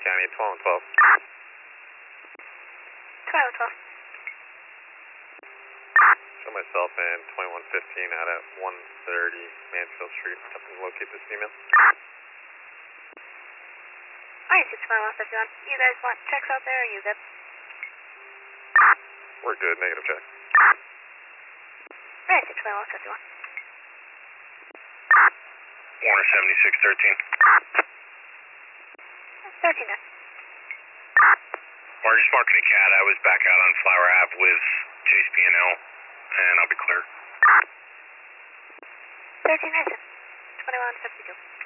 County 1212. 1212. Show myself and 2115 out at 130 Mansfield Street. Help me locate this female. Alright, 65151. You guys want checks out there, or are you good? We're good, negative check. Alright, 65151. Warner 7613. 13 then. Marcus marking a cat. I was back out on Flower Ave with Chase P&L, and I'll be clear. 13 Nathan. 2152.